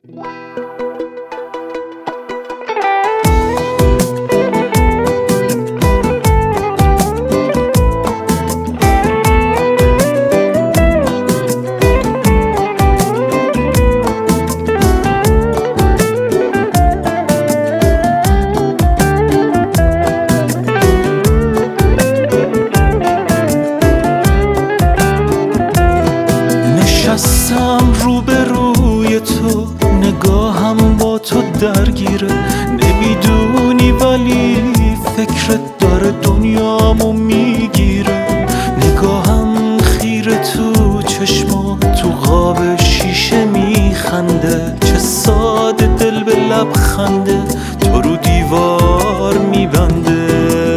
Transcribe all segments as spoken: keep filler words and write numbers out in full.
نشستم روبروی تو، نگاهم با تو درگیره. نمیدونی ولی فکرت داره دنیامو میگیره. نگاهم خیره تو چشمات، تو قاب شیشه میخنده. چه ساده دل به لبخنده تو رو دیوار میبنده.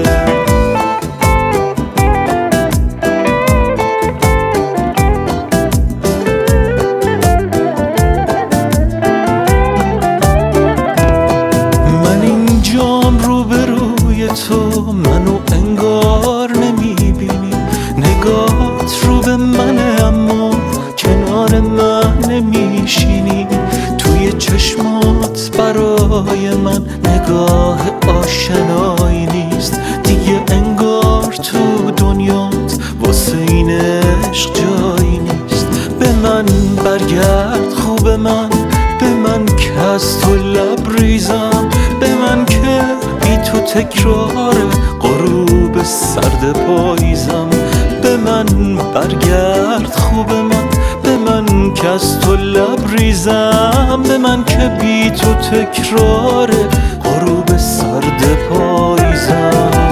تو منو انگار نمیبینی، نگات رو به منه اما کنار من نمیشینی. توی چشمات برای من نگاه آشنایی نیست دیگه، انگار تو دنیات واسه این عشق جایی نیست. به من برگرد خوب من، به من که از تو لبریزم، به من که بی تو تکرار غروب سرد پاییزم. به من برگرد خوب من، به من که از تو لبریزم، به من که بی تو تکرار غروب سرد پاییزم.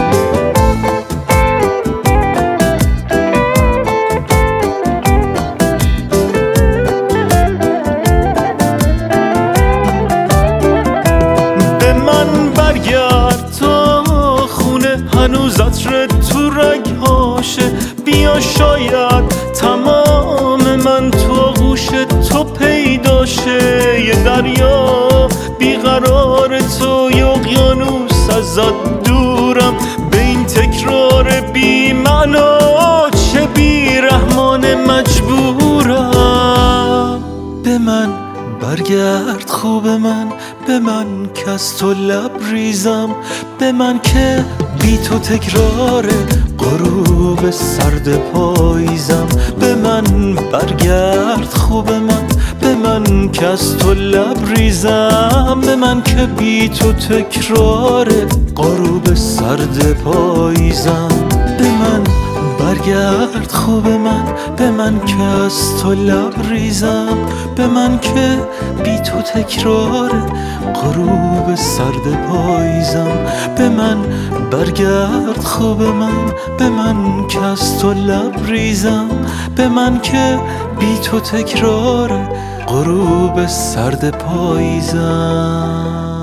برگرد تا خونه هنوز عطر تو رگهاشه. بیا شاید تمام من تو آغوش تو پیداشه. یه دریا بیقرار تو، یه اقیانوس ازت دورم. به این تکرار بی معنا چه بی رحمان مجبورم. به من برگرد خوب من، به من که از تو لبریزم، به من که بی تو تکرار غروب سرد پاییزم. به من برگرد خوب من، به من که از تو لبریزم، به من که بی تو تکرار غروب سرد پاییزم. به من برگرد خوب من، به من که از تو لبریزم، به من که بی تو تکرار غروب سرد پاییزم. به من برگرد خوب من، به من که از تو لبریزم، به من که بی تو تکرار غروب سرد پاییزم.